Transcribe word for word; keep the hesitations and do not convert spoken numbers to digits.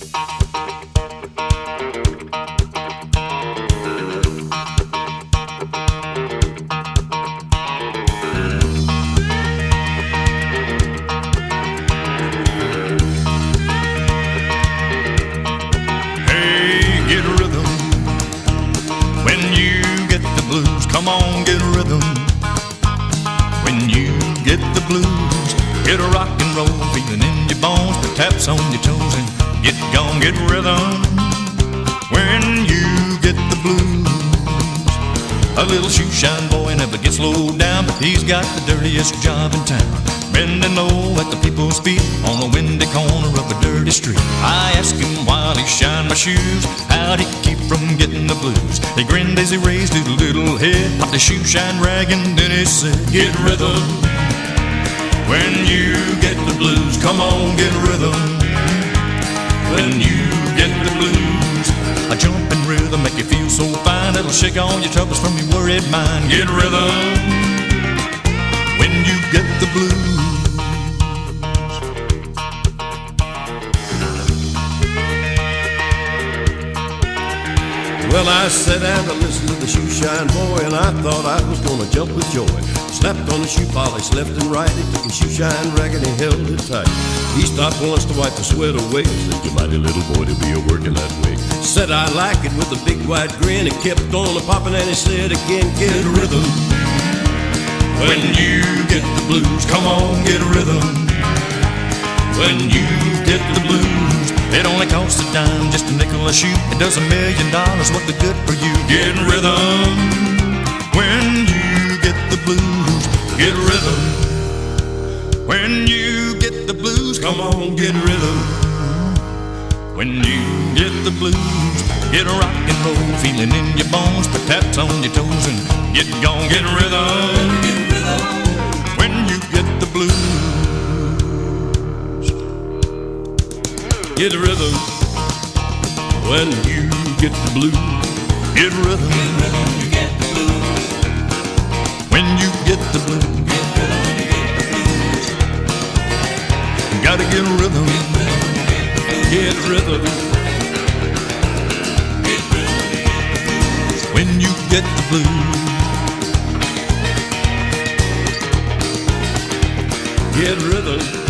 Come on, get rhythm. When you get the blues, get a rock and roll feeling in your bones, the taps on your toes, and get gone, get rhythm. When you get the blues, a little shoe shine boy never gets slowed down, but he's got the dirtiest job in town, bending low at the people's feet on a windy corner of a dirty street. I asked him while he shined my shoes, how'd he keep from getting the blues? He grinned as he raised his little head, popped the shoe shine rag, and then he said, get rhythm. When you get the blues, come on, get rhythm. When you get the blues, a jumping rhythm make you feel so fine, it'll shake all your troubles from your worried mind. Get rhythm. When you get the blues. Well, I sat down to listen to the shoe shine boy, and I thought I was gonna jump with joy. Slapped on the shoe polish left and right, he took his shoe shine rag and he held it tight. He stopped once to wipe the sweat away, said, you mighty little boy to be a working that way. Said I like it with a big wide grin, he kept on a popping and he said again, get rhythm. When you get the blues, come on, get rhythm. When you get the blues, it only costs a dime, just a nickel a shoe. It does a million dollars, what the good for you? Get rhythm. When you get the blues, get rhythm. When you get the blues, come on, get rhythm. When you get the blues, get a rock and roll feeling in your bones, put taps on your toes, and get gone, get rhythm. When you get the blues, get rhythm. When you get the blues, get rhythm. You get the blues. When you get the blues, gotta get rhythm. Get rhythm. When you get the blues, get rhythm.